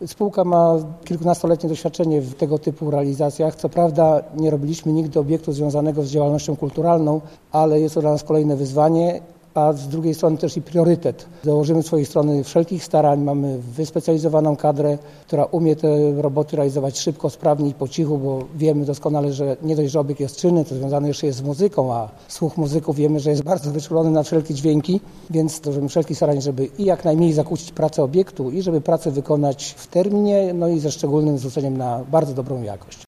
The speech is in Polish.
Spółka ma kilkunastoletnie doświadczenie w tego typu realizacjach. Co prawda nie robiliśmy nigdy obiektu związanego z działalnością kulturalną, ale jest to dla nas kolejne wyzwanie, a z drugiej strony też i priorytet. Dołożymy z swojej strony wszelkich starań, mamy wyspecjalizowaną kadrę, która umie te roboty realizować szybko, sprawnie i po cichu, bo wiemy doskonale, że nie dość, że obiekt jest czynny, to związane jeszcze jest z muzyką, a słuch muzyków wiemy, że jest bardzo wyczulony na wszelkie dźwięki, więc dołożymy wszelkich starań, żeby i jak najmniej zakłócić pracę obiektu i żeby pracę wykonać w terminie, no i ze szczególnym zwróceniem na bardzo dobrą jakość.